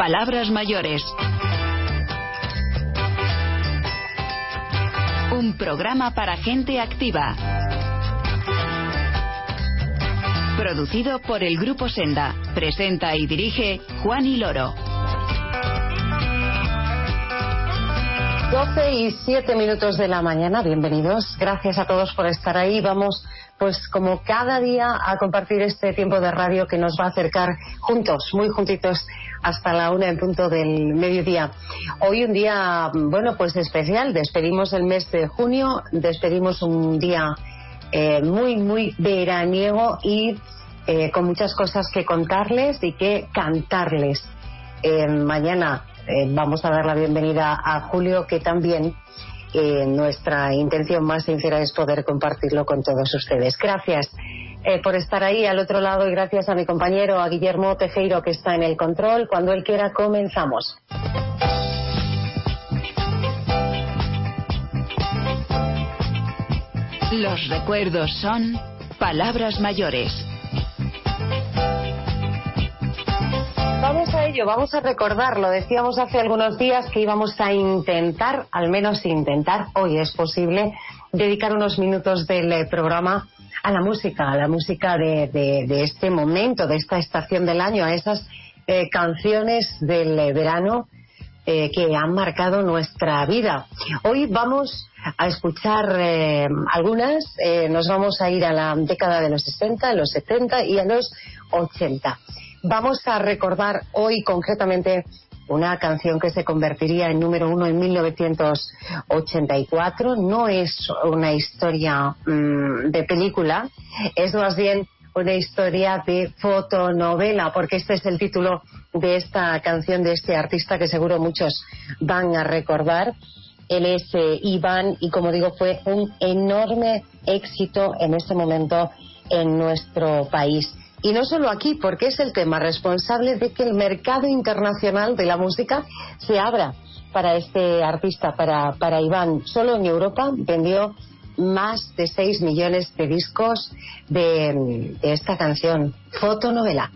Palabras mayores. Un programa para gente activa. Producido por el Grupo Senda. Presenta y dirige Juan y Loro. 12:07 de la mañana, bienvenidos. Gracias a todos por estar ahí. Vamos, pues como cada día, a compartir este tiempo de radio que nos va a acercar juntos, muy juntitos, hasta la 1:00 del mediodía. Hoy un día, bueno, pues especial. Despedimos el mes de junio, despedimos un día muy veraniego y con muchas cosas que contarles y que cantarles. Mañana vamos a dar la bienvenida a Julio, que también nuestra intención más sincera es poder compartirlo con todos ustedes. Gracias por estar ahí al otro lado y gracias a mi compañero, a Guillermo Tejero, que está en el control. Cuando él quiera, comenzamos. Los recuerdos son palabras mayores. Vamos a ello, vamos a recordarlo. Decíamos hace algunos días que íbamos a intentar, al menos intentar, hoy es posible, dedicar unos minutos del programa a la música de este momento, de esta estación del año, a esas canciones del verano que han marcado nuestra vida. Hoy vamos a escuchar algunas, nos vamos a ir a la década de los 60, los 70 y a los 80. Vamos a recordar hoy concretamente una canción que se convertiría en número 1 en 1984. No es una historia de película, es más bien una historia de fotonovela, porque este es el título de esta canción de este artista que seguro muchos van a recordar. Él es Iván y, como digo, fue un enorme éxito en este momento en nuestro país. Y no solo aquí, porque es el tema responsable de que el mercado internacional de la música se abra para este artista, para Iván. Solo en Europa vendió más de 6 millones de discos de esta canción, Fotonovela.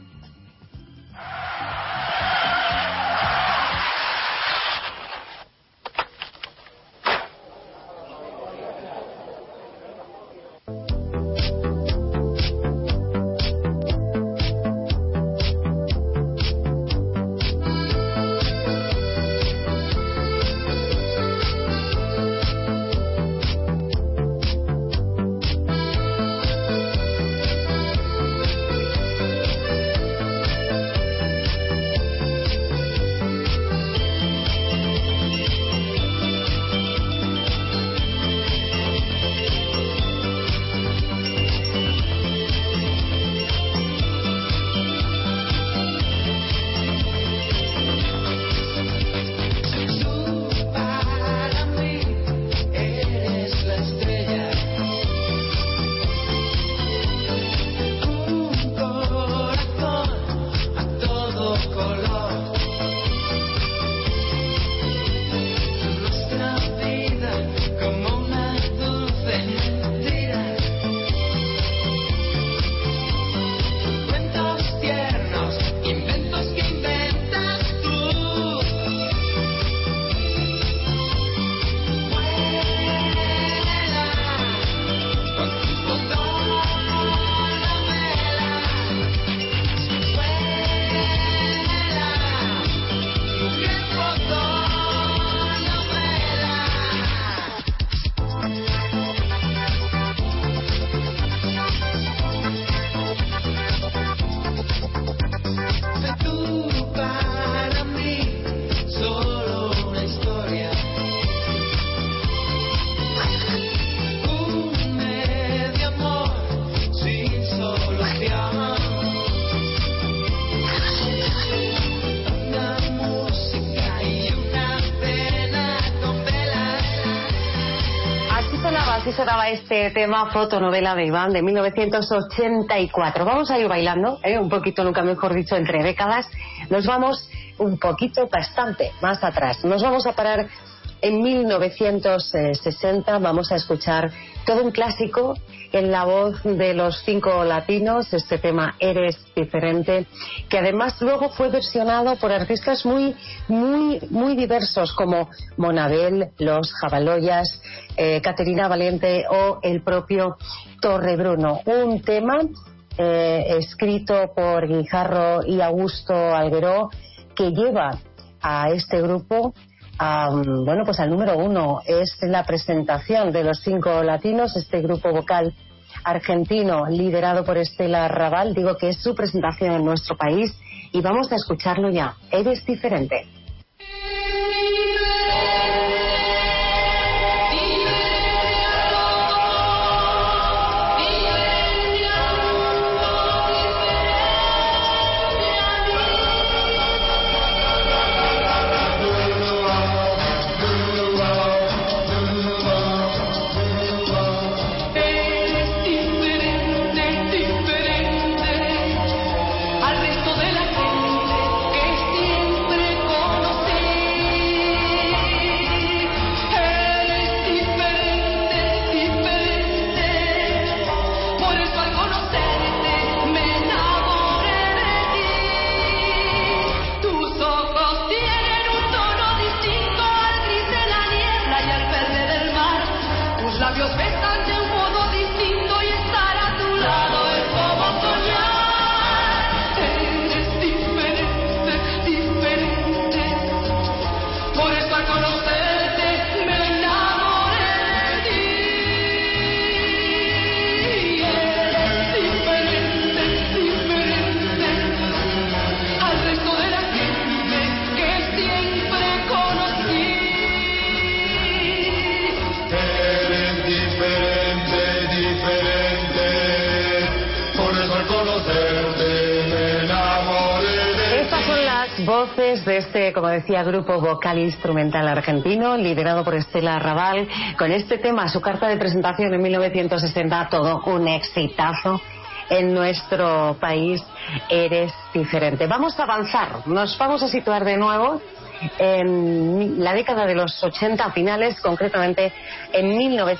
Así sonaba este tema, Fotonovela de Iván, de 1984. Vamos a ir bailando, un poquito, nunca mejor dicho, entre décadas. Nos vamos un poquito, bastante más atrás. Nos vamos a parar en 1960. Vamos a escuchar todo un clásico en la voz de los Cinco Latinos, este tema Eres Diferente, que además luego fue versionado por artistas muy diversos como Monabel, Los Jabaloyas, Caterina Valente o el propio Torrebruno. Un tema escrito por Guijarro y Augusto Algueró, que lleva a este grupo pues al número 1. Es la presentación de los Cinco Latinos, este grupo vocal argentino liderado por Estela Raval. Digo que es su presentación en nuestro país y vamos a escucharlo ya. Eres Diferente. Voces de este, como decía, grupo vocal instrumental argentino liderado por Estela Raval, con este tema, su carta de presentación en 1960, todo un exitazo en nuestro país, Eres Diferente. Vamos a avanzar, nos vamos a situar de nuevo en la década de los 80 finales, concretamente en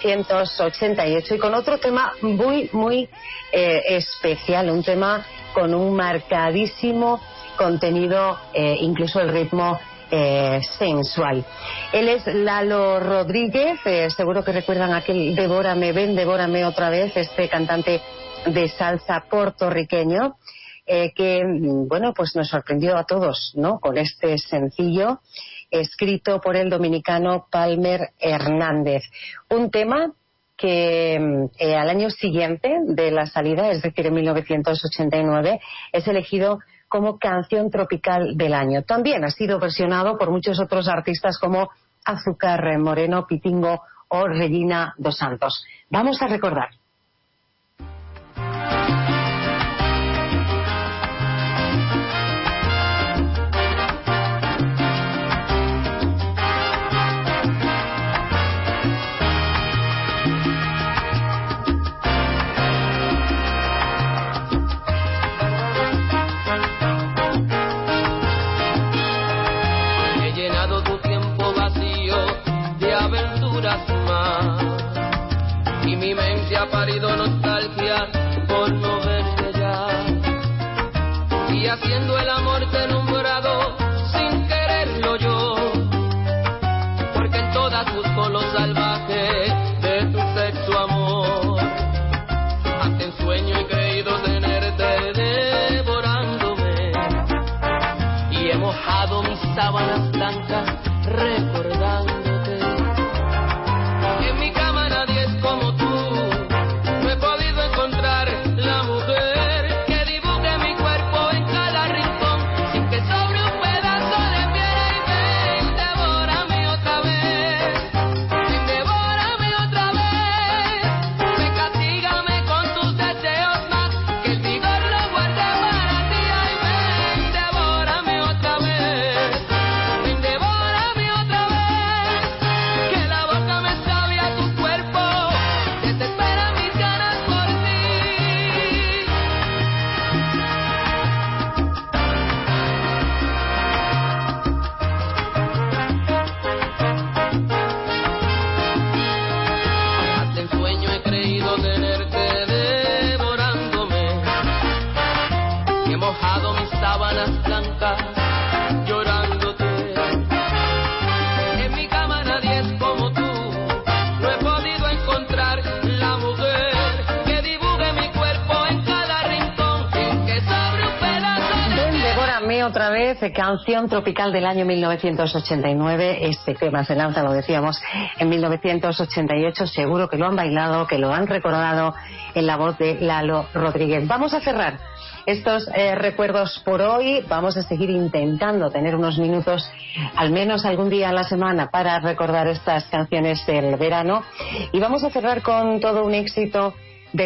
1988, y con otro tema muy especial, un tema con un marcadísimo contenido, incluso el ritmo sensual. Él es Lalo Rodríguez, seguro que recuerdan aquel Devórame, ven, devórame otra vez, este cantante de salsa puertorriqueño, que pues nos sorprendió a todos, ¿no?, con este sencillo escrito por el dominicano Palmer Hernández. Un tema que al año siguiente de la salida, es decir, en 1989, es elegido como canción tropical del año. También ha sido versionado por muchos otros artistas como Azúcar Moreno, Pitingo o Regina dos Santos. Vamos a recordar. Y mi mente ha parido nostalgia por no verte ya. Y haciendo el amor te he nombrado sin quererlo yo, porque en todas busco lo salvaje de tu sexo amor. Hasta en sueño he creído tenerte devorándome, y he mojado mis sábanas blancas recordando. Devórame otra vez, mojado mis sábanas blancas, llorándote. En mi cama nadie es como tú, no he podido encontrar la mujer que dibuje mi cuerpo en cada rincón, en que sobre un pedazo de... Ven, devórame otra vez, canción tropical del año 1989. Este tema se lanza, lo decíamos, en 1988. Seguro que lo han bailado, que lo han recordado en la voz de Lalo Rodríguez. Vamos a cerrar estos recuerdos por hoy. Vamos a seguir intentando tener unos minutos, al menos algún día a la semana, para recordar estas canciones del verano. Y vamos a cerrar con todo un éxito de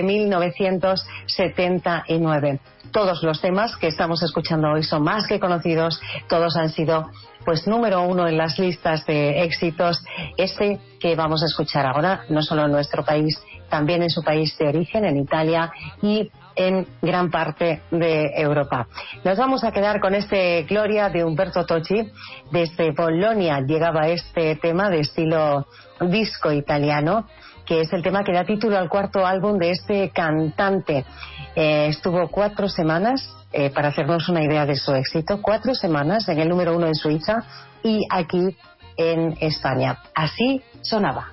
1979. Todos los temas que estamos escuchando hoy son más que conocidos. Todos han sido pues número uno en las listas de éxitos. Este que vamos a escuchar ahora, no solo en nuestro país, también en su país de origen, en Italia, y en gran parte de Europa. Nos vamos a quedar con este Gloria de Umberto Tocci. Desde Bolonia llegaba este tema de estilo disco italiano, que es el tema que da título al cuarto álbum de este cantante. Estuvo 4 semanas, para hacernos una idea de su éxito, 4 semanas en el número 1 en Suiza y aquí en España. Así sonaba.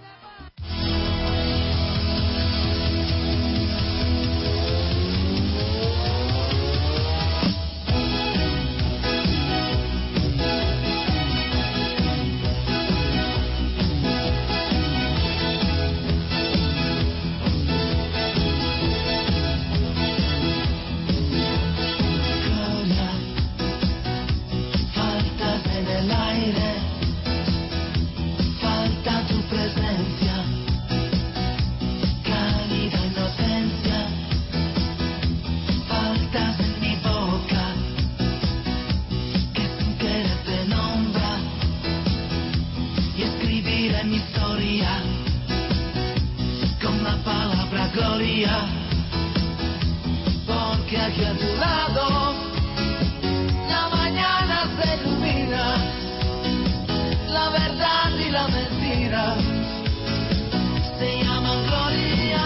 Porque aquí a tu lado la mañana se ilumina, la verdad y la mentira se llaman gloria.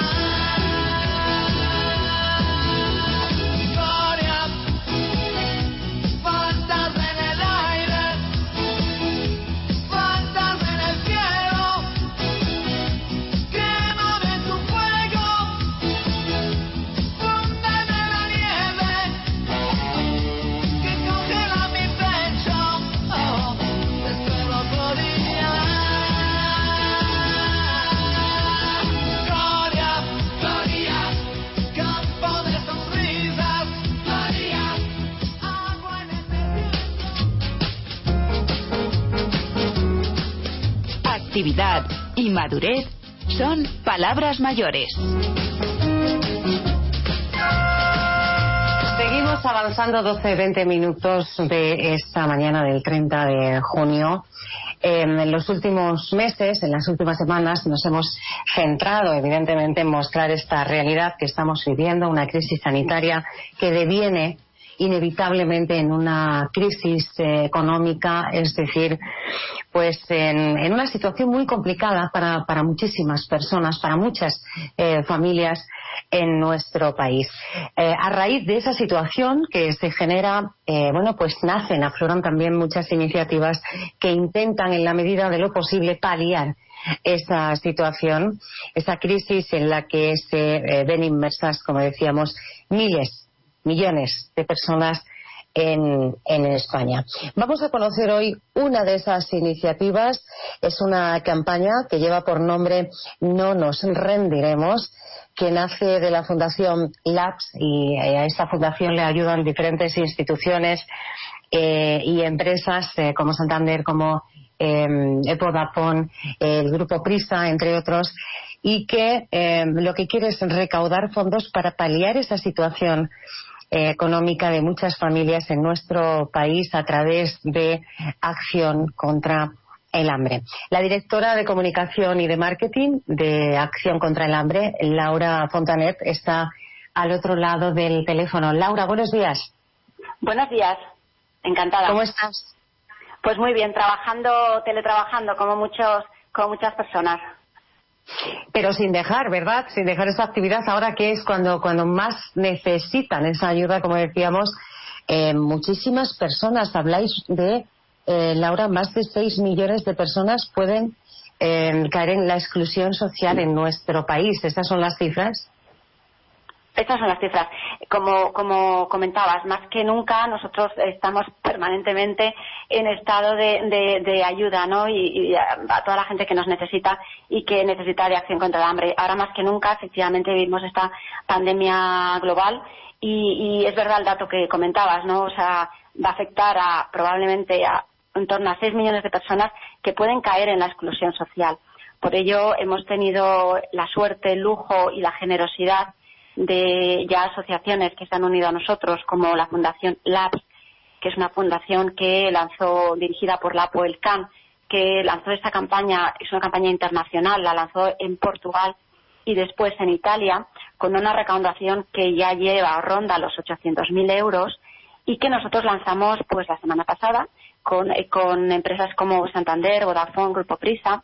Gloria, faltas en el aire, faltas en el cielo, quémame tu fuego, fúndeme la nieve que congela mi pecho. Oh, te espero Gloria. Gloria, Gloria, campo de sonrisas, Gloria, agua en el desierto. Actividad y madurez son palabras mayores. Seguimos avanzando 12-20 minutos de esta mañana del 30 de junio. En los últimos meses, en las últimas semanas, nos hemos centrado evidentemente en mostrar esta realidad que estamos viviendo, una crisis sanitaria que deviene inevitablemente en una crisis económica, es decir, pues en una situación muy complicada para muchísimas personas, para muchas familias en nuestro país. A raíz de esa situación que se genera, pues afloran también muchas iniciativas que intentan en la medida de lo posible paliar esa situación, esa crisis en la que se ven inmersas, como decíamos, millones de personas en España. Vamos a conocer hoy una de esas iniciativas. Es una campaña que lleva por nombre No nos rendiremos, que nace de la Fundación Labs, y a esta fundación le ayudan diferentes instituciones y empresas como Santander, como Vodafone, el Grupo Prisa, entre otros, y que lo que quiere es recaudar fondos para paliar esa situación económica de muchas familias en nuestro país a través de Acción contra el Hambre. La directora de Comunicación y de Marketing de Acción contra el Hambre, Laura Fontanet, está al otro lado del teléfono. Laura, buenos días. Buenos días, encantada. ¿Cómo estás? Pues muy bien, teletrabajando como muchas personas. Pero sin dejar, ¿verdad? Sin dejar esa actividad ahora que es cuando más necesitan esa ayuda, como decíamos, muchísimas personas. Habláis de, Laura, más de 6 millones de personas pueden caer en la exclusión social en nuestro país. ¿Estas son las cifras? Estas son las cifras. Como comentabas, más que nunca nosotros estamos permanentemente en estado de ayuda, ¿no? Y a toda la gente que nos necesita y que necesita de acción contra el hambre. Ahora más que nunca, efectivamente, vivimos esta pandemia global y es verdad el dato que comentabas, ¿no? O sea, va a afectar probablemente a en torno a 6 millones de personas que pueden caer en la exclusión social. Por ello, hemos tenido la suerte, el lujo y la generosidad de ya asociaciones que se han unido a nosotros, como la Fundación LABS, que es una fundación que lanzó, dirigida por la APOELCAN, que lanzó esta campaña, es una campaña internacional, la lanzó en Portugal y después en Italia, con una recaudación que ya ronda los 800.000 euros y que nosotros lanzamos pues la semana pasada con empresas como Santander, Vodafone, Grupo Prisa.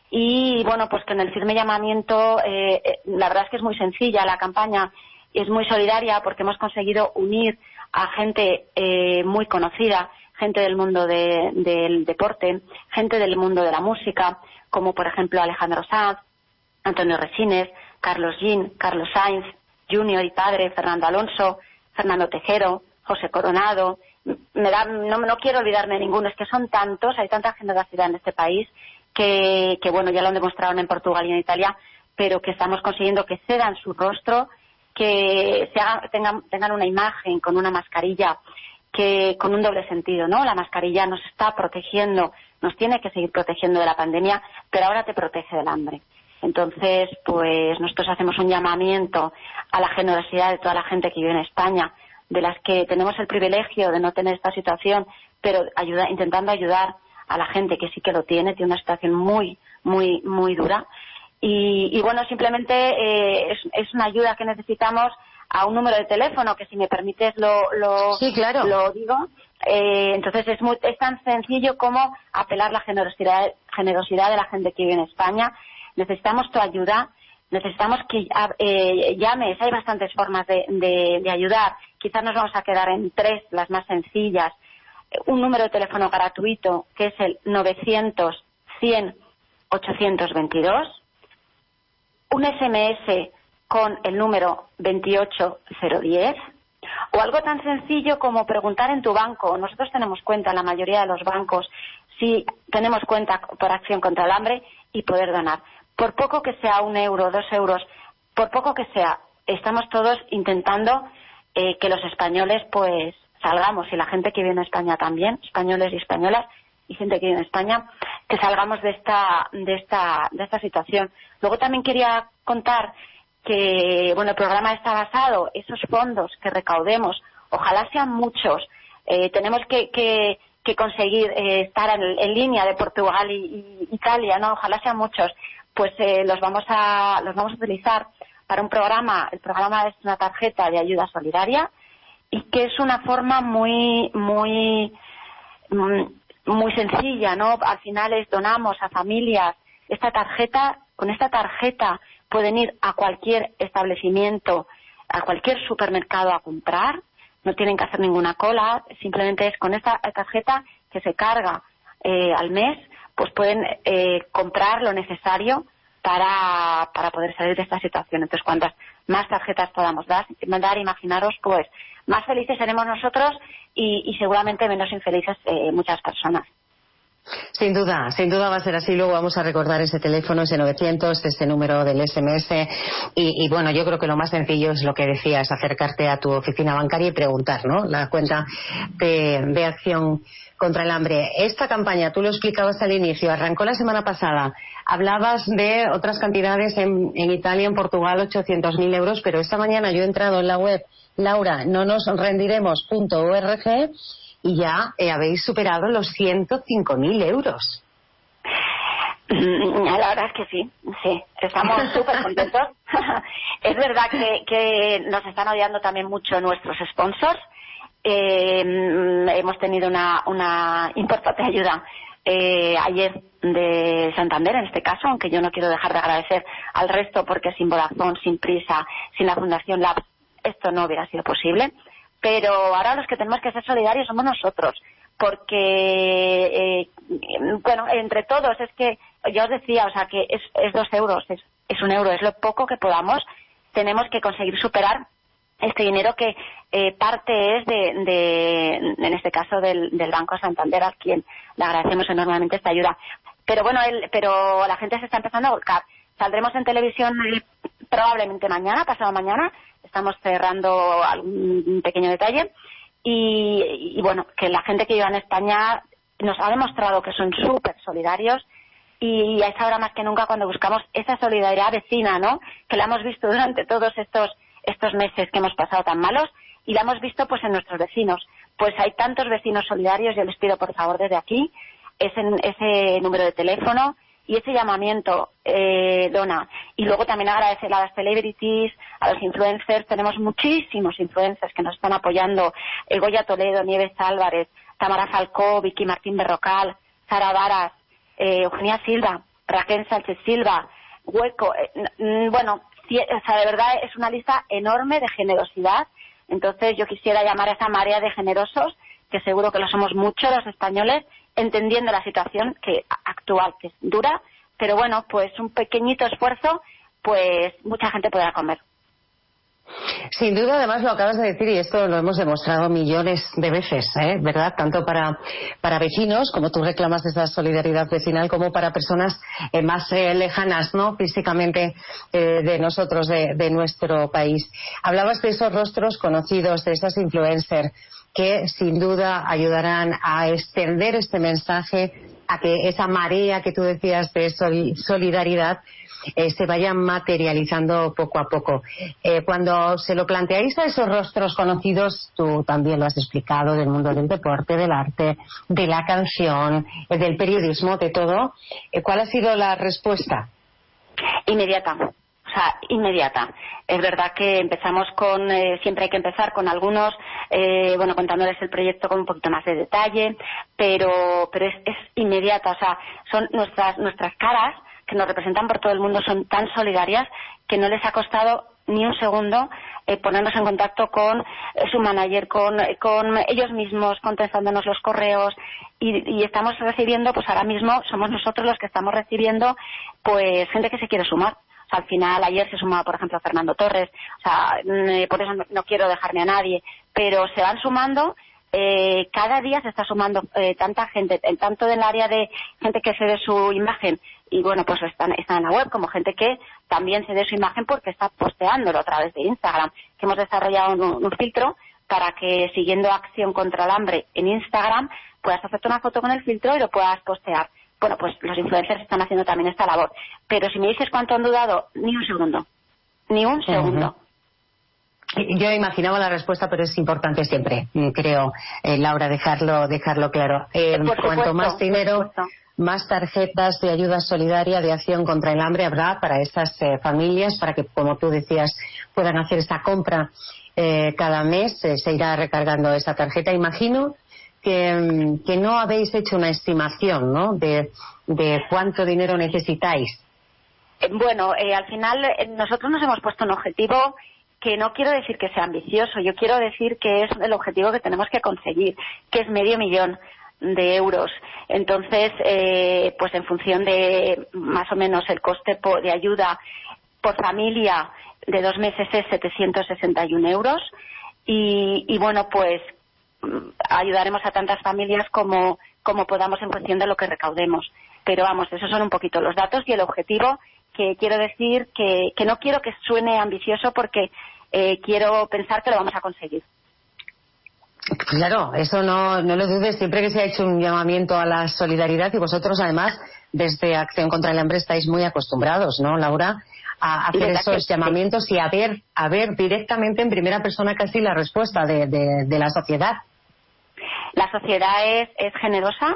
Y bueno, pues que en el firme llamamiento, la verdad es que es muy sencilla la campaña, es muy solidaria porque hemos conseguido unir a gente muy conocida, gente del mundo del deporte, gente del mundo de la música, como por ejemplo Alejandro Sanz, Antonio Resines, Carlos Jean, Carlos Sainz, Junior y padre, Fernando Alonso, Fernando Tejero, José Coronado. No quiero olvidarme de ninguno, es que son tantos, hay tanta generosidad en este país que bueno, ya lo han demostrado en Portugal y en Italia, pero que estamos consiguiendo que cedan su rostro, que tengan una imagen con una mascarilla, que con un doble sentido, ¿no? La mascarilla nos está protegiendo, nos tiene que seguir protegiendo de la pandemia, pero ahora te protege del hambre. Entonces, pues nosotros hacemos un llamamiento a la generosidad de toda la gente que vive en España, de las que tenemos el privilegio de no tener esta situación, pero intentando ayudar a la gente que sí que lo tiene una situación muy, muy, muy dura. Y bueno, simplemente es una ayuda que necesitamos a un número de teléfono, que si me permites sí, claro, lo digo. Entonces es tan sencillo como apelar la generosidad de la gente que vive en España. Necesitamos tu ayuda, necesitamos que llames, hay bastantes formas de ayudar. Quizás nos vamos a quedar en 3, las más sencillas. Un número de teléfono gratuito, que es el 900 100 822. Un SMS con el número 28010. O algo tan sencillo como preguntar en tu banco. Nosotros tenemos cuenta en la mayoría de los bancos, si tenemos cuenta por acción contra el hambre, y poder donar. Por poco que sea 1 euro, 2 euros, por poco que sea, estamos todos intentando que los españoles pues salgamos, y la gente que vive en España también, españoles y españolas y gente que vive en España, que salgamos de esta situación. Luego también quería contar que bueno, el programa está basado, esos fondos que recaudemos, ojalá sean muchos, tenemos que conseguir estar en línea de Portugal y Italia, ¿no? Ojalá sean muchos, pues los vamos a utilizar para un programa. El programa es una tarjeta de ayuda solidaria y que es una forma muy sencilla, ¿no? Al final donamos a familias con esta tarjeta pueden ir a cualquier establecimiento, a cualquier supermercado a comprar, no tienen que hacer ninguna cola, simplemente es con esta tarjeta que se carga al mes, pues pueden comprar lo necesario para poder salir de esta situación. Entonces, cuantas más tarjetas podamos dar, imaginaros, pues más felices seremos nosotros y seguramente menos infelices muchas personas. Sin duda va a ser así. Luego vamos a recordar ese teléfono, ese 900, este número del SMS. Y bueno, yo creo que lo más sencillo es lo que decías, acercarte a tu oficina bancaria y preguntar, ¿no? La cuenta de acción contra el hambre. Esta campaña, tú lo explicabas al inicio, arrancó la semana pasada. Hablabas de otras cantidades en Italia, en Portugal, 800.000 euros, pero esta mañana yo he entrado en la web, Laura, nonosrendiremos.org, y ya habéis superado los 105.000 euros. La verdad es que sí, estamos súper contentos. Es verdad que nos están odiando también mucho nuestros sponsors. Hemos tenido una importante ayuda ayer de Santander, en este caso, aunque yo no quiero dejar de agradecer al resto, porque sin Vodafone, sin Prisa, sin la Fundación Lab, esto no hubiera sido posible. Pero ahora los que tenemos que ser solidarios somos nosotros, porque, bueno, entre todos, es que, ya os decía, o sea, que es 2 euros, es 1 euro, es lo poco que podamos. Tenemos que conseguir superar este dinero que parte es en este caso del Banco Santander, a quien le agradecemos enormemente esta ayuda. Pero bueno, pero la gente se está empezando a volcar. Saldremos en televisión probablemente mañana, pasado mañana. Estamos cerrando algún pequeño detalle. Y bueno, que la gente que vive en España nos ha demostrado que son súper solidarios. Y es ahora más que nunca cuando buscamos esa solidaridad vecina, ¿no? Que la hemos visto durante todos estos meses que hemos pasado tan malos, y la hemos visto pues en nuestros vecinos. Pues hay tantos vecinos solidarios. Yo les pido por favor desde aquí ese número de teléfono y ese llamamiento, Donna. Y luego también agradecer a las celebrities, a los influencers. Tenemos muchísimos influencers que nos están apoyando: Goya Toledo, Nieves Álvarez, Tamara Falcó, Vicky Martín Berrocal, Sara Varas, Eugenia Silva, Raquel Sánchez Silva, Hueco. Bueno, o sea, de verdad es una lista enorme de generosidad. Entonces yo quisiera llamar a esa marea de generosos, que seguro que lo somos muchos los españoles, entendiendo la situación actual, que es dura, pero bueno, pues un pequeñito esfuerzo, pues mucha gente podrá comer. Sin duda, además lo acabas de decir, y esto lo hemos demostrado millones de veces, ¿verdad? Tanto para vecinos, como tú reclamas esa solidaridad vecinal, como para personas más lejanas, ¿no? Físicamente de nosotros, de nuestro país. Hablabas de esos rostros conocidos, de esas influencers, que sin duda ayudarán a extender este mensaje, a que esa marea que tú decías de solidaridad se vaya materializando poco a poco. Cuando se lo planteáis a esos rostros conocidos, tú también lo has explicado, del mundo del deporte, del arte, de la canción, del periodismo, de todo, ¿cuál ha sido la respuesta? Inmediata. O sea, inmediata. Es verdad que empezamos siempre hay que empezar con algunos, bueno, contándoles el proyecto con un poquito más de detalle, pero es inmediata. O sea, son nuestras caras que nos representan por todo el mundo, son tan solidarias que no les ha costado ni un segundo ponernos en contacto con su manager, con ellos mismos, contestándonos los correos, y estamos recibiendo, pues ahora mismo somos nosotros los que estamos recibiendo pues gente que se quiere sumar. O sea, al final ayer se sumaba, por ejemplo, Fernando Torres. O sea, por eso no quiero dejarme a nadie, pero se van sumando. Cada día se está sumando tanta gente, tanto del área de gente que cede su imagen, y bueno, pues están en la web, como gente que también cede su imagen porque está posteándolo a través de Instagram, que hemos desarrollado un filtro para que, siguiendo Acción contra el Hambre en Instagram, puedas hacerte una foto con el filtro y lo puedas postear. Bueno, pues los influencers están haciendo también esta labor. Pero si me dices cuánto han dudado, ni un segundo. Ni un segundo. Yo imaginaba la respuesta, pero es importante siempre, creo, Laura, dejarlo claro. Cuanto más dinero, más tarjetas de ayuda solidaria, de acción contra el hambre habrá para estas familias, para que, como tú decías, puedan hacer esta compra cada mes. Se irá recargando esa tarjeta. Imagino que no habéis hecho una estimación, ¿no?, de cuánto dinero necesitáis. Bueno, al final nosotros nos hemos puesto un objetivo que no quiero decir que sea ambicioso, yo quiero decir que es el objetivo que tenemos que conseguir, que es 500.000 de euros. Entonces, pues en función de más o menos el coste de ayuda por familia de 2 meses es 761 euros. Y bueno, pues ayudaremos a tantas familias como podamos en función de lo que recaudemos. Pero vamos, esos son un poquito los datos y el objetivo, que quiero decir que no quiero que suene ambicioso, porque quiero pensar que lo vamos a conseguir. Claro, eso no lo dudes, siempre que se ha hecho un llamamiento a la solidaridad, y vosotros además desde Acción contra el Hambre estáis muy acostumbrados, ¿no, Laura?, a hacer esos llamamientos y a ver directamente en primera persona casi la respuesta de la sociedad. La sociedad es generosa,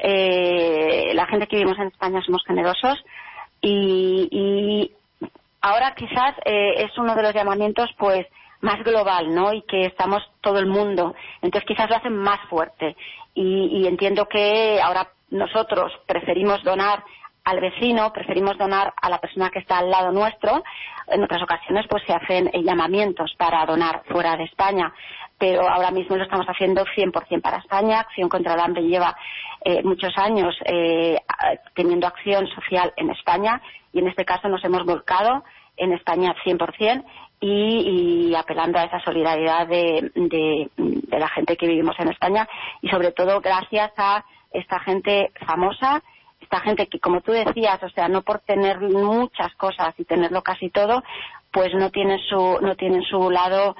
la gente que vivimos en España somos generosos, y ahora quizás es uno de los llamamientos pues más global, ¿no? Y que estamos todo el mundo. Entonces quizás lo hacen más fuerte. Y entiendo que ahora nosotros preferimos donar al vecino, preferimos donar a la persona que está al lado nuestro. En otras ocasiones pues se hacen llamamientos para donar fuera de España, pero ahora mismo lo estamos haciendo 100% para España. Acción contra el Hambre lleva muchos años teniendo acción social en España, y en este caso nos hemos volcado en España 100%, y apelando a esa solidaridad de la gente que vivimos en España, y sobre todo gracias a esta gente famosa, esta gente que, como tú decías, o sea, no por tener muchas cosas y tenerlo casi todo, pues no tienen su lado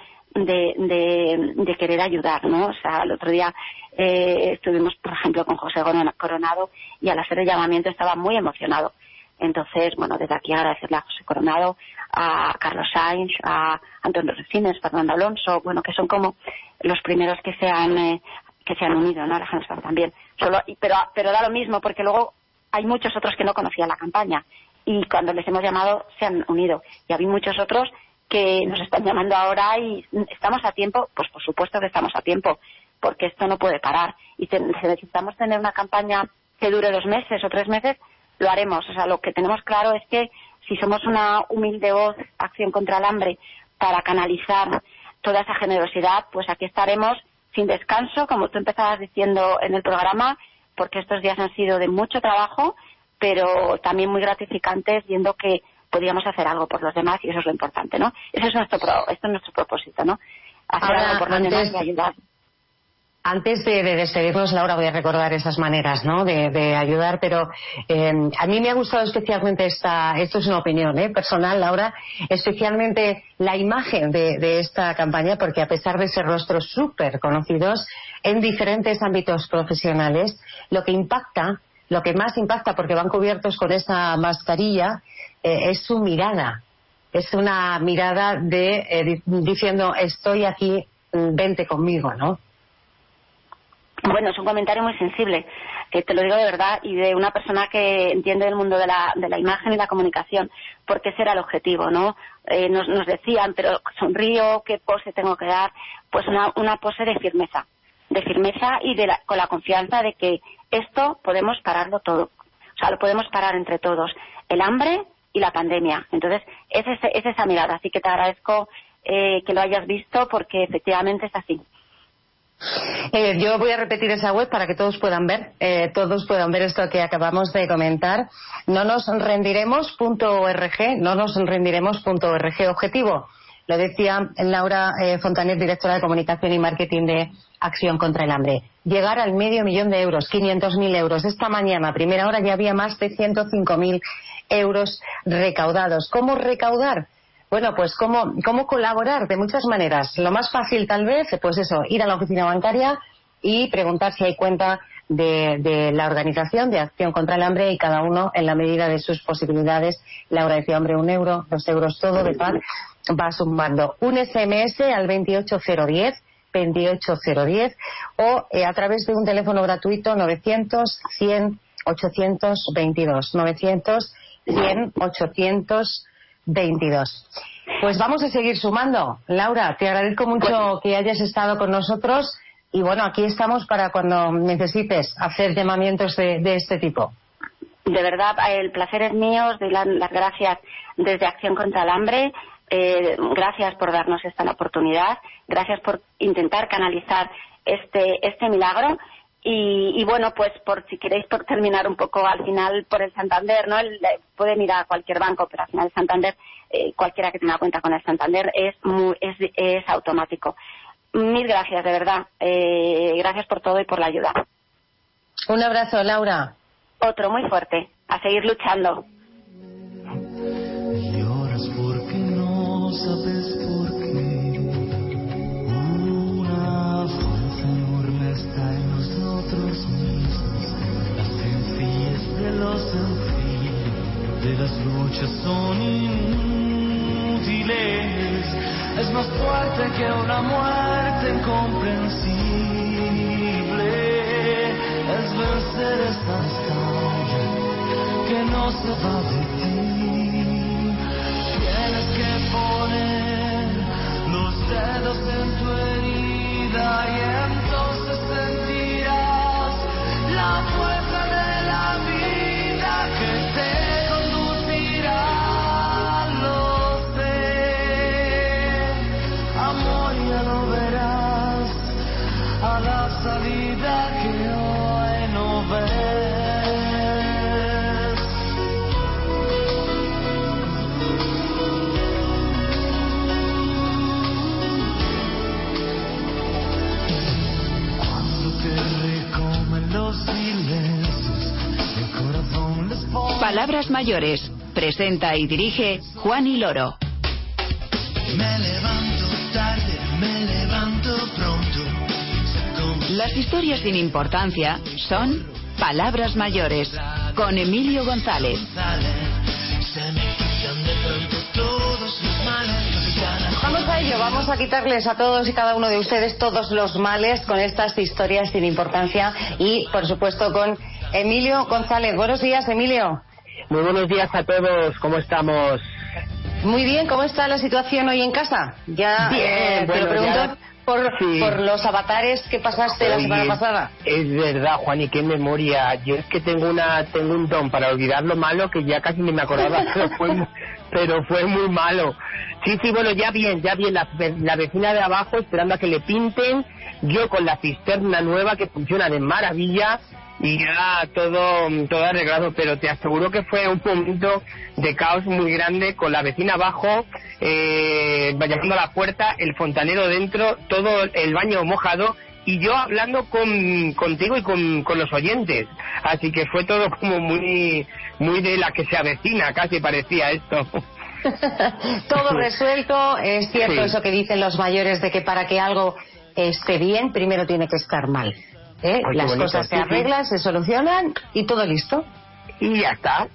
de querer ayudar, ¿no? O sea, el otro día estuvimos, por ejemplo, con José Coronado, y al hacer el llamamiento estaba muy emocionado. Entonces, bueno, desde aquí agradecerle a José Coronado, a Carlos Sainz, a Antonio Resines, Fernando Alonso, bueno, que son como los primeros que se han unido, ¿no? Alejandro Sanz también. Pero da lo mismo, porque luego hay muchos otros que no conocían la campaña, y cuando les hemos llamado se han unido. Y hay muchos otros que nos están llamando ahora, y ¿estamos a tiempo? Pues por supuesto que estamos a tiempo, porque esto no puede parar. Y si necesitamos tener una campaña que dure 2 meses o 3 meses, lo haremos. O sea, lo que tenemos claro es que si somos una humilde voz, Acción contra el Hambre, para canalizar toda esa generosidad, pues aquí estaremos sin descanso, como tú empezabas diciendo en el programa, porque estos días han sido de mucho trabajo, pero también muy gratificantes, viendo que podíamos hacer algo por los demás, y eso es lo importante, ¿no? Esto es nuestro propósito, ¿no? Hacer algo por los demás y ayudar. Antes de despedirnos, Laura, voy a recordar esas maneras, ¿no?, de ayudar, pero a mí me ha gustado especialmente esto es una opinión personal, Laura, especialmente la imagen de esta campaña, porque a pesar de ser rostros súper conocidos en diferentes ámbitos profesionales, lo que más impacta, porque van cubiertos con esa mascarilla, es su mirada. Es una mirada diciendo, estoy aquí, vente conmigo, ¿no? Bueno, es un comentario muy sensible, te lo digo de verdad, y de una persona que entiende el mundo de la imagen y la comunicación, porque ese era el objetivo, ¿no? Nos decían, pero sonrío, ¿qué pose tengo que dar? Pues una pose de firmeza y con la confianza de que esto podemos pararlo todo. O sea, lo podemos parar entre todos, el hambre y la pandemia. Entonces, es esa mirada. Así que te agradezco que lo hayas visto, porque efectivamente es así. Yo voy a repetir esa web para que todos puedan ver esto que acabamos de comentar. nonosrendiremos.org. Objetivo, lo decía Laura Fontanet, directora de Comunicación y Marketing de Acción contra el Hambre, llegar al 500.000 euros, 500.000 euros. Esta mañana, primera hora, ya había más de 105.000 euros recaudados. ¿Cómo recaudar? Bueno, pues ¿cómo colaborar? De muchas maneras. Lo más fácil, tal vez, pues eso, ir a la oficina bancaria y preguntar si hay cuenta de la organización de Acción contra el Hambre, y cada uno, en la medida de sus posibilidades. Laura decía, hombre, 1 euro, 2 euros, todo de paz, va sumando. Un SMS al 28010, o a través de un teléfono gratuito 900 100 822, 900 100 822. Pues vamos a seguir sumando. Laura, te agradezco mucho que hayas estado con nosotros, y bueno, aquí estamos para cuando necesites hacer llamamientos de este tipo. De verdad, el placer es mío. Os doy las gracias desde Acción contra el Hambre. Gracias por darnos esta oportunidad. Gracias por intentar canalizar este milagro. Y bueno, pues si queréis, por terminar un poco al final, por el Santander, ¿no? Pueden ir a cualquier banco, pero al final el Santander, cualquiera que tenga cuenta con el Santander, es automático. Mil gracias, de verdad. Gracias por todo y por la ayuda. Un abrazo, Laura. Otro muy fuerte. A seguir luchando. Lloras porque no sabes por qué. Una fuerza enorme está en nosotros mismos. La sencillez de lo sencillo, de las luchas son inútiles. Es más fuerte que una muerte incomprensible. Es vencer esta batalla que no se va de ti. Tienes que poner los salida que hoy no ves. Cuando te recomen los silencios, el corazón les pone... Palabras mayores. Presenta y dirige Juani Loro. Me levanto tarde, me levanto pronto. Las historias sin importancia son Palabras mayores, con Emilio González. Vamos a ello, vamos a quitarles a todos y cada uno de ustedes todos los males con estas historias sin importancia y, por supuesto, con Emilio González. Buenos días, Emilio. Muy buenos días a todos, ¿cómo estamos? Muy bien, ¿cómo está la situación hoy en casa? Ya Bien, te lo pregunto ya... por los avatares que pasaste la semana pasada. Es verdad, Juan, y qué memoria. Yo es que tengo un don para olvidar lo malo que ya casi ni me acordaba, pero fue muy malo. Sí, bueno, ya bien, la vecina de abajo esperando a que le pinten, yo con la cisterna nueva que funciona de maravilla y ya todo arreglado, pero te aseguro que fue un momento de caos muy grande con la vecina abajo, llamando a la puerta, el fontanero dentro, todo el baño mojado y yo hablando contigo y con los oyentes, así que fue todo como muy de la que se avecina, casi parecía esto. Todo resuelto, es cierto, sí. Eso que dicen los mayores de que para que algo esté bien primero tiene que estar mal. Las bonito, cosas se arreglan, se solucionan y todo listo. Y ya está.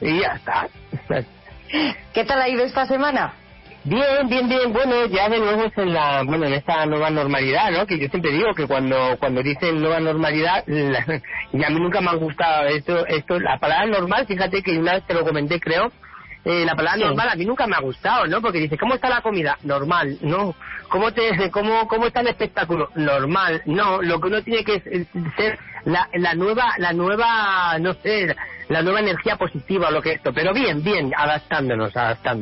¿Qué tal ha ido esta semana? Bien. Bueno, ya de nuevo en esta nueva normalidad, ¿no? Que yo siempre digo que cuando dicen nueva normalidad, y a mí nunca me ha gustado esto, la palabra normal, fíjate que una vez te lo comenté, creo. La palabra sí. Normal a mí nunca me ha gustado, ¿no? Porque dice, ¿cómo está la comida? Normal, no. ¿Cómo está el espectáculo? Normal, no. Lo que uno tiene que ser la nueva, no sé, la nueva energía positiva, lo que esto. Pero bien, adaptándonos.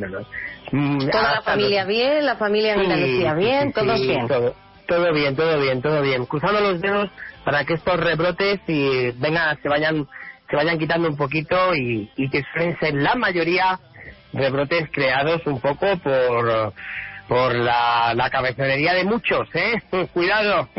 Toda la familia bien, la familia en Andalucía bien, todos bien. Todo bien. Cruzando los dedos para que estos rebrotes se vayan quitando un poquito y que suelen ser la mayoría rebrotes creados un poco por la cabezonería de muchos, Cuidado.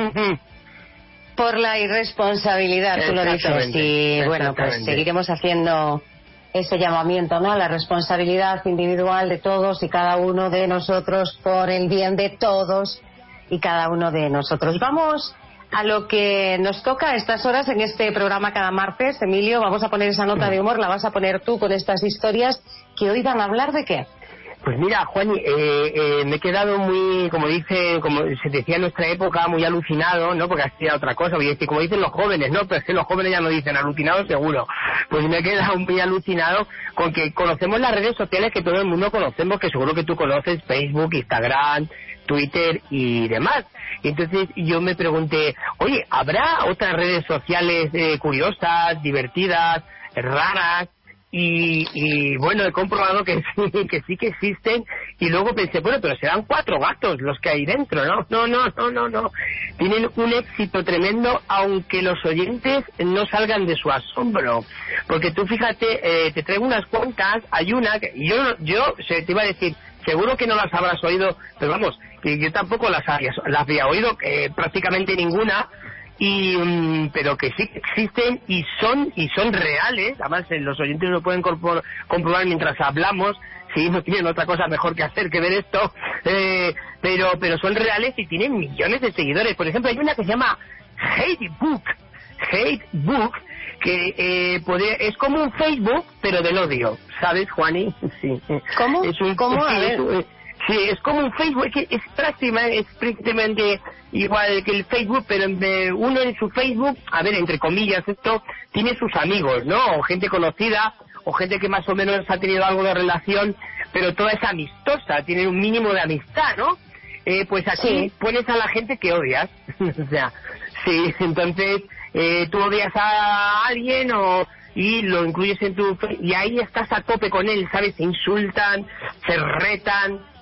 Por la irresponsabilidad, tú lo dices. Y bueno, pues seguiremos haciendo ese llamamiento, ¿no? La responsabilidad individual de todos y cada uno de nosotros por el bien de todos y cada uno de nosotros. Vamos a lo que nos toca a estas horas en este programa cada martes. Emilio, vamos a poner esa nota de humor, la vas a poner tú con estas historias que hoy van a hablar de qué. Pues mira, Juan, me he quedado muy, como se decía en nuestra época, muy alucinado, ¿no? Porque hacía otra cosa, como dicen los jóvenes, ¿no? Pero es que los jóvenes ya no dicen alucinado seguro. Pues me he quedado muy alucinado con que conocemos las redes sociales que todo el mundo conocemos, que seguro que tú conoces, Facebook, Instagram, Twitter y demás. Y entonces yo me pregunté, oye, ¿habrá otras redes sociales curiosas, divertidas, raras? Y bueno, he comprobado que sí que existen y luego pensé, bueno, pero serán 4 gatos los que hay dentro, ¿no? No. Tienen un éxito tremendo, aunque los oyentes no salgan de su asombro. Porque tú fíjate, te traigo unas cuantas, hay una que yo te iba a decir, seguro que no las habrás oído, pero vamos, que yo tampoco las había oído, prácticamente ninguna. Pero que sí existen y son reales, además los oyentes lo pueden comprobar mientras hablamos, si no tienen otra cosa mejor que hacer que ver esto, pero son reales y tienen millones de seguidores. Por ejemplo, hay una que se llama Hate Book, que es como un Facebook pero del odio, ¿sabes, Juani? Sí. ¿Cómo? ¿Cómo? A ver. Sí, es como un Facebook, es prácticamente igual que el Facebook, pero uno en su Facebook, a ver, entre comillas, esto tiene sus amigos, ¿no? O gente conocida, o gente que más o menos ha tenido algo de relación, pero toda es amistosa, tiene un mínimo de amistad, ¿no? Pues aquí sí. Pones a la gente que odias, o sea, sí, entonces tú odias a alguien y lo incluyes en tu... y ahí estás a tope con él, ¿sabes? Se insultan, se retan,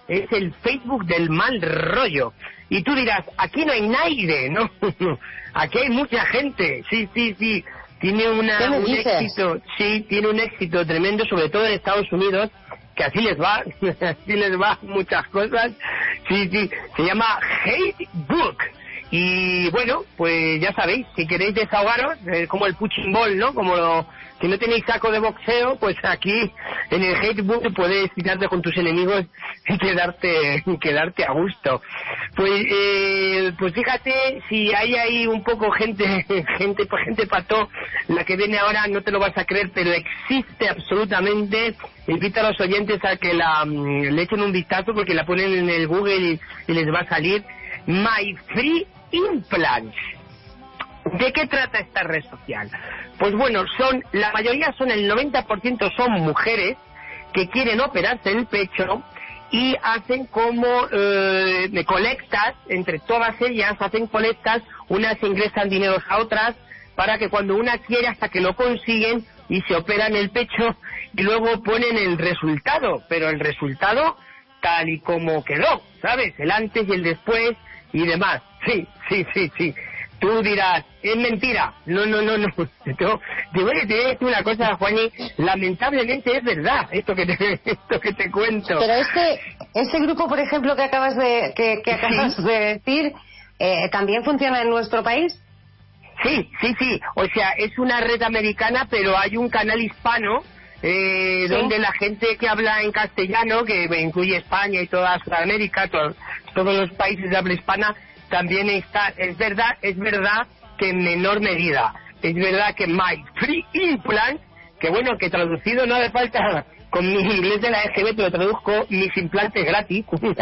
es el Facebook del mal rollo. Y tú dirás, aquí no hay nadie, ¿no? Aquí hay mucha gente, sí. Tiene un éxito, tiene un éxito tremendo, sobre todo en Estados Unidos, que así les va muchas cosas. Sí, se llama Hate Book. Y bueno, pues ya sabéis, si queréis desahogaros, como el punching ball, ¿no? Si no tenéis saco de boxeo, pues aquí en el Hate Book puedes tirarte con tus enemigos y quedarte a gusto. Pues fíjate, si hay ahí un poco gente pató, la que viene ahora no te lo vas a creer, pero existe absolutamente. Invito a los oyentes a que le echen un vistazo, porque la ponen en el Google y les va a salir My Free Implants. ¿De qué trata esta red social? Pues bueno, la mayoría el 90% son mujeres que quieren operarse el pecho y hacen como colectas, entre todas ellas hacen colectas, unas ingresan dinero a otras, para que cuando una quiere, hasta que lo consiguen y se operan el pecho y luego ponen el resultado, pero el resultado tal y como quedó, ¿sabes? El antes y el después y demás. Sí. Tú dirás, es mentira. No. Te voy a decir una cosa, Juani, lamentablemente es verdad esto que te cuento. Pero este grupo, por ejemplo, que acabas de decir, ¿también funciona en nuestro país? Sí. O sea, es una red americana, pero hay un canal hispano donde la gente que habla en castellano, que incluye España y toda Sudamérica, todos los países de habla hispana, también está. Es verdad que en menor medida. Es verdad que My Free Implant, que bueno, que traducido no hace falta, con mi inglés de la EGB te lo traduzco, mis implantes gratis.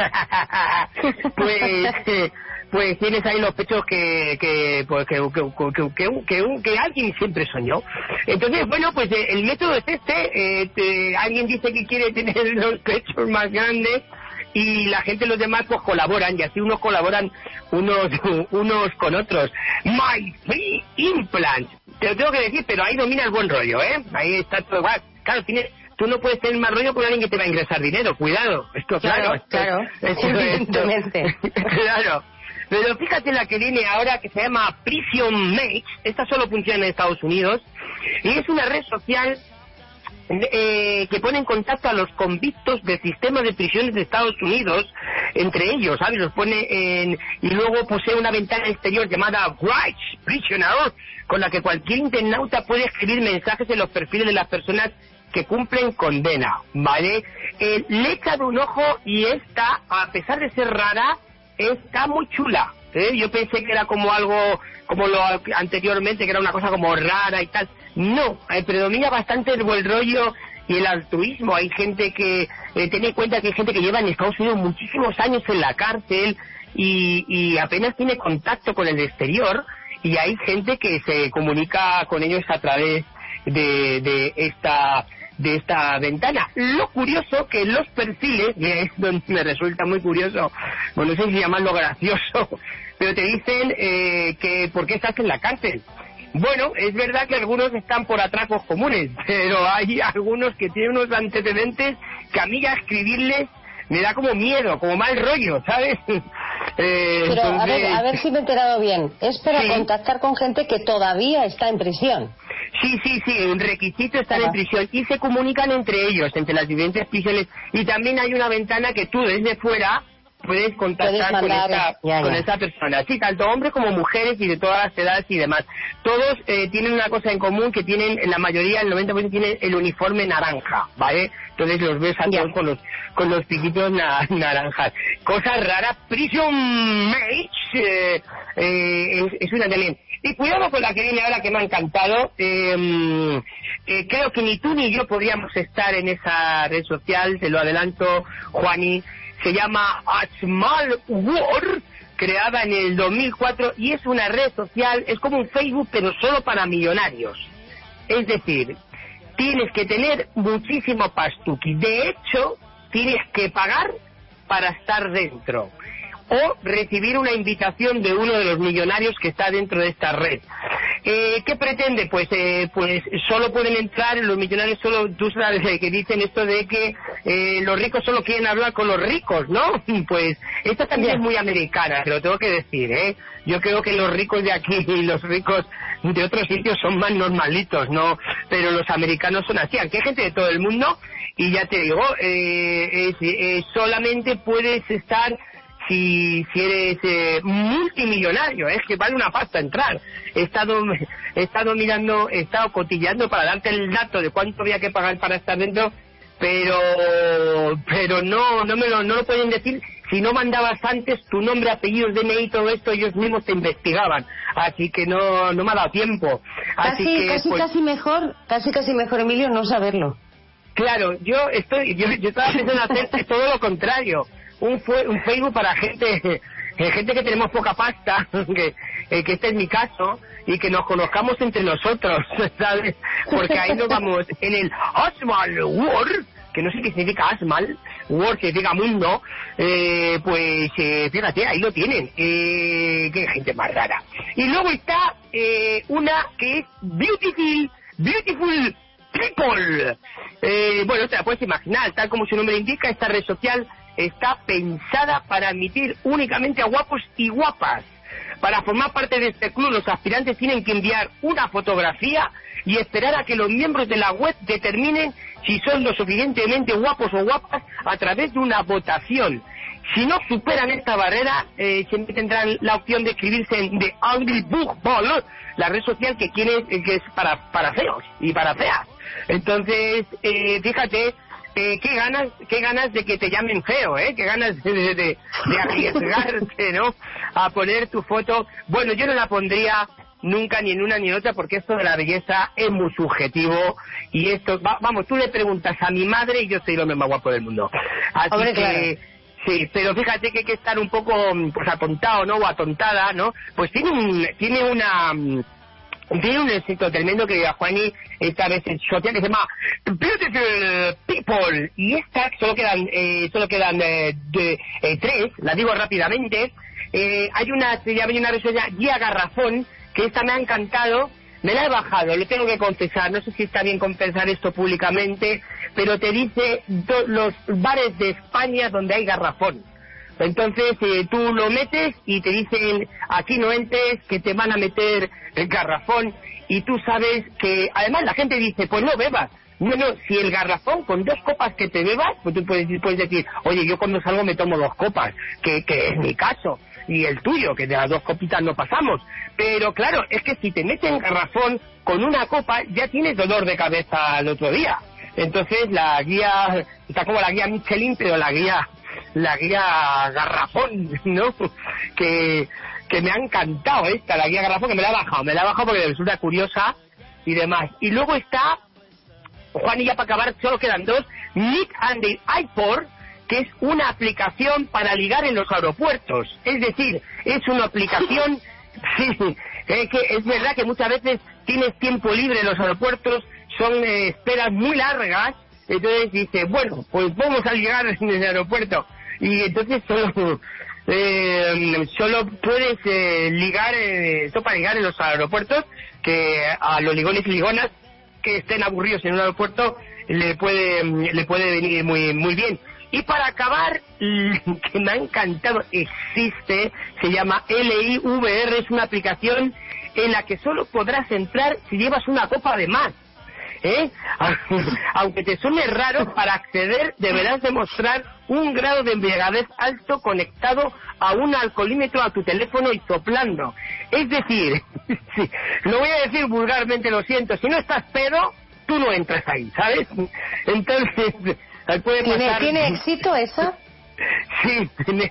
Pues tienes ahí los pechos que alguien siempre soñó. Entonces, bueno, pues el método es alguien dice que quiere tener los pechos más grandes y la gente, los demás, pues colaboran, y así unos colaboran unos con otros. My Free Implant, te lo tengo que decir, pero ahí domina el buen rollo, ahí está todo. Claro, tú no puedes tener más rollo con alguien que te va a ingresar dinero, cuidado, esto claro, evidentemente. Claro. Pero fíjate la que viene ahora, que se llama Prison Mates. Esta solo funciona en Estados Unidos y es una red social que pone en contacto a los convictos del sistema de prisiones de Estados Unidos, entre ellos, ¿sabes? Los pone y luego posee una ventana exterior llamada Rights Prisoner, con la que cualquier internauta puede escribir mensajes en los perfiles de las personas que cumplen condena, ¿vale? Le he echado un ojo y esta, a pesar de ser rara, está muy chula. Yo pensé que era como algo, como lo anteriormente, que era una cosa como rara y tal. No, predomina bastante el buen rollo y el altruismo. Hay gente que, ten en cuenta que hay gente que lleva en Estados Unidos muchísimos años en la cárcel y apenas tiene contacto con el exterior, y hay gente que se comunica con ellos a través de esta ventana. Lo curioso que en los perfiles, que es donde me resulta muy curioso, bueno, no sé si llamarlo gracioso, pero te dicen que ¿por qué estás en la cárcel? Bueno, es verdad que algunos están por atracos comunes, pero hay algunos que tienen unos antecedentes que a mí ya escribirles me da como miedo, como mal rollo, ¿sabes? Pero entonces... a ver si me he enterado bien. Es para contactar con gente que todavía está en prisión. Sí, un requisito estar en prisión, y se comunican entre ellos, entre las diferentes prisiones, y también hay una ventana que tú desde fuera puedes contactar con esa persona. Sí, tanto hombres como mujeres y de todas las edades y demás. Todos tienen una cosa en común, que tienen, la mayoría, el 90% tienen el uniforme naranja, ¿vale? Entonces los ves a todos con los piquitos naranjas. Cosas raras. Prison Mates es una también. Y cuidado con la que viene ahora, que me ha encantado. Creo que ni tú ni yo podríamos estar en esa red social, te lo adelanto, Juani. Se llama A Small World, creada en el 2004, y es una red social, es como un Facebook, pero solo para millonarios. Es decir, tienes que tener muchísimo pastuqui. De hecho, tienes que pagar para estar dentro, o recibir una invitación de uno de los millonarios que está dentro de esta red. ¿Qué pretende? Pues solo pueden entrar los millonarios, solo tú sabes que dicen esto de que los ricos solo quieren hablar con los ricos, ¿no? Pues esta también es muy americana, te lo tengo que decir, ¿eh? Yo creo que los ricos de aquí y los ricos de otros sitios son más normalitos, ¿no? Pero los americanos son así, aunque hay gente de todo el mundo, y ya te digo, solamente puedes estar si eres multimillonario, es que vale una pasta entrar. He estado mirando, he estado cotilleando para darte el dato de cuánto había que pagar para estar dentro, pero no lo pueden decir. Si no mandabas antes tu nombre, apellidos, DNI, todo esto, ellos mismos te investigaban, así que no me ha dado tiempo. Casi mejor, Emilio, no saberlo. Claro, yo estaba pensando en hacer todo lo contrario, un Facebook para gente que tenemos poca pasta, que este es mi caso, y que nos conozcamos entre nosotros, ¿sabes? Porque ahí nos vamos en el Asmal World, que no sé qué significa Asmal World, que significa mundo, pues fíjate, ahí lo tienen, qué gente más rara. Y luego está una que es Beautiful People. Bueno, te la puedes imaginar, tal como su nombre indica, esta red social está pensada para admitir únicamente a guapos y guapas. Para formar parte de este club, los aspirantes tienen que enviar una fotografía y esperar a que los miembros de la web determinen si son lo suficientemente guapos o guapas a través de una votación. Si no superan esta barrera, siempre tendrán la opción de escribirse en The Ugly Book Ball, la red social que es para feos y para feas. Entonces, fíjate, qué ganas de que te llamen feo, qué ganas de arriesgarte, ¿no? A poner tu foto. Bueno, yo no la pondría nunca ni en una ni en otra, porque esto de la belleza es muy subjetivo, y esto, vamos, tú le preguntas a mi madre y yo soy el hombre más guapo del mundo. Así Hombre, que claro. Sí, pero fíjate que hay que estar un poco pues atontado, ¿no? O atontada, ¿no? Pues tiene un éxito tremendo que Juani esta vez en social, que se llama Beautiful People, y esta solo quedan 3, la digo rápidamente. Hay una red social, Guía Garrafón, que esta me ha encantado. Me la he bajado, le tengo que confesar, no sé si está bien confesar esto públicamente, pero te dice los bares de España donde hay garrafón. Entonces tú lo metes y te dicen, aquí no entres, que te van a meter el garrafón, y tú sabes que, además la gente dice, pues no bebas. No, si el garrafón con 2 copas que te bebas, pues tú puedes decir, oye, yo cuando salgo me tomo 2 copas, que es mi caso, y el tuyo, que de las 2 copitas no pasamos. Pero claro, es que si te meten garrafón con una copa, ya tienes dolor de cabeza al otro día. Entonces la guía, está como la guía Michelin, pero la guía garrafón, ¿no? Que me ha encantado la guía garrafón, que me la he bajado porque me resulta curiosa y demás. Y luego está, Juan, y ya para acabar, solo quedan 2, Meet and the iPort, que es una aplicación para ligar en los aeropuertos. Es decir, es una aplicación, sí, que es verdad que muchas veces tienes tiempo libre en los aeropuertos, son esperas muy largas, entonces dice, bueno, pues vamos a ligar en el aeropuerto, y entonces solo puedes ligar, esto para ligar en los aeropuertos, que a los ligones y ligonas que estén aburridos en un aeropuerto le puede venir muy bien. Y para acabar, que me ha encantado, existe, se llama LIVR, es una aplicación en la que solo podrás entrar si llevas una copa de más. Aunque te suene raro, para acceder deberás demostrar un grado de embriaguez alto conectado a un alcoholímetro a tu teléfono y soplando. Es decir, sí, lo voy a decir vulgarmente, lo siento, si no estás pedo, tú no entras ahí, ¿sabes? Entonces, puede pasar... ¿Tiene éxito esa? Sí,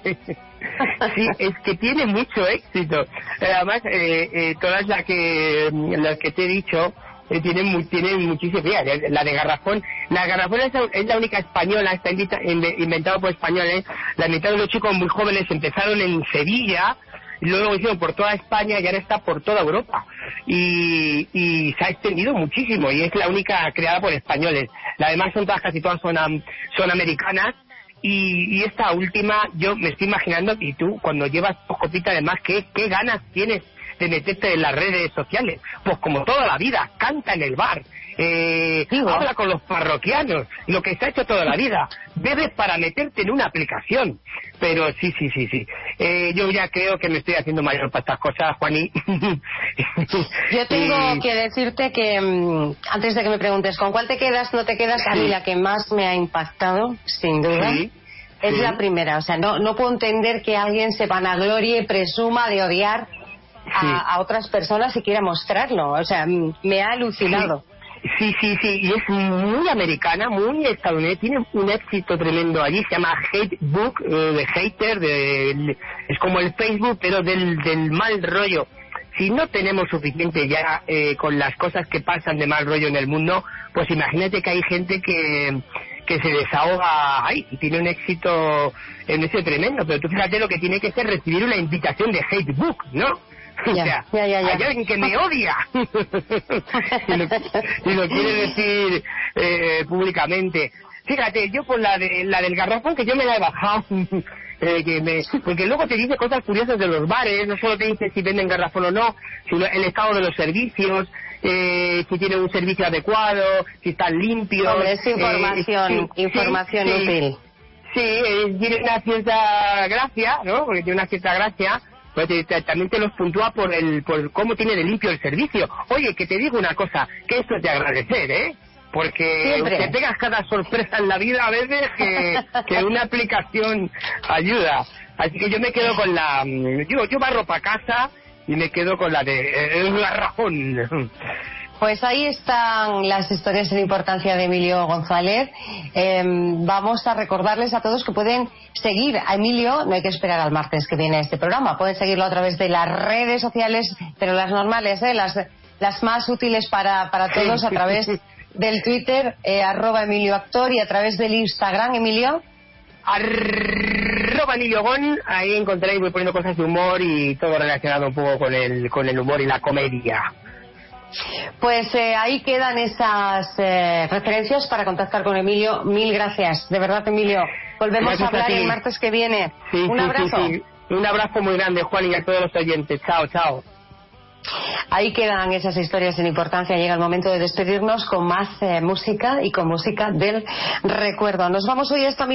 es que tiene mucho éxito. Además, todas las que te he dicho tienen muchísimo. La de garrafón, es la única española, está inventado por españoles. La mitad de los chicos muy jóvenes empezaron en Sevilla, y luego lo hicieron por toda España y ahora está por toda Europa, y se ha extendido muchísimo, y es la única creada por españoles. Las demás casi todas son americanas. Y esta última, yo me estoy imaginando, y tú cuando llevas 2 copitas, además, ¿qué ganas tienes de meterte en las redes sociales? Pues como toda la vida, canta en el bar, habla con los parroquianos, lo que se ha hecho toda la vida. Bebes para meterte en una aplicación. Pero sí. Yo ya creo que me estoy haciendo mayor para estas cosas, Juaní. Yo tengo que decirte que, antes de que me preguntes con cuál te quedas, no te quedas, a mí la que más me ha impactado, sin duda, es la primera. O sea, no puedo entender que alguien se vanaglorie y presuma de odiar a otras personas y quiera mostrarlo. O sea, me ha alucinado. Sí, y es muy americana, muy estadounidense, tiene un éxito tremendo allí, se llama Hate Book, de hater, es como el Facebook, pero del mal rollo. Si no tenemos suficiente ya con las cosas que pasan de mal rollo en el mundo, pues imagínate que hay gente que se desahoga ahí y tiene un éxito en ese tremendo, pero tú fíjate lo que tiene que ser recibir una invitación de Hate Book, ¿no? Ya. Hay alguien que me odia y lo quiere decir públicamente. Fíjate, yo por la del garrafón, que yo me la he bajado, porque luego te dice cosas curiosas de los bares, no solo te dice si venden garrafón o no, sino el estado de los servicios, si tienen un servicio adecuado, si están limpios. Hombre, es información útil. Sí, tiene una cierta gracia, ¿no? Porque tiene una cierta gracia. Pues también te los puntúa por cómo tiene de limpio el servicio. Oye, que te digo una cosa, que esto es de agradecer, ¿eh? Porque te pegas cada sorpresa en la vida a veces que una aplicación ayuda. Así que yo me quedo con yo barro para casa y me quedo con la de el garrafón. Pues ahí están las historias de importancia de Emilio González. Vamos a recordarles a todos que pueden seguir a Emilio, no hay que esperar al martes que viene este programa, pueden seguirlo a través de las redes sociales, pero las normales, las más útiles para todos, a través del Twitter, @EmilioActor, y a través del Instagram, Emilio. @EmilioGon, ahí encontraréis, voy poniendo cosas de humor y todo relacionado un poco con el humor y la comedia. Pues ahí quedan esas referencias para contactar con Emilio. Mil gracias, de verdad, Emilio. Volvemos a hablar el martes que viene. Un abrazo. Un abrazo muy grande, Juan, y a todos los oyentes. Chao. Ahí quedan esas historias sin importancia. Llega el momento de despedirnos con más música, y con música del recuerdo. Nos vamos hoy hasta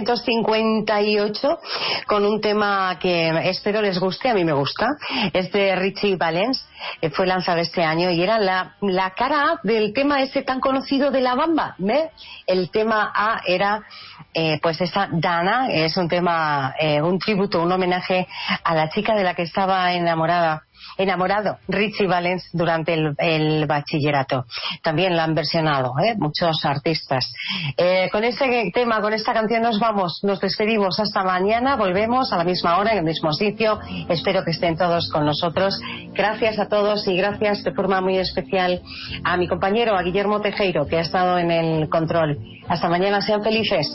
1958 con un tema que espero les guste, a mí me gusta. Es de Richie Valens, fue lanzado este año y era la cara A del tema ese tan conocido de La Bamba, ¿eh? El tema A era pues esa Dana, es un tema, un tributo, un homenaje a la chica de la que estaba enamorado Richie Valens durante el bachillerato. También la han versionado muchos artistas. Con ese tema, con esta canción nos despedimos hasta mañana. Volvemos a la misma hora, en el mismo sitio. Espero que estén todos con nosotros. Gracias a todos y gracias de forma muy especial a mi compañero, a Guillermo Tejero, que ha estado en el control. Hasta mañana, sean felices.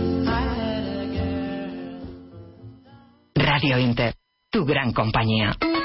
Radio Inter, tu gran compañía.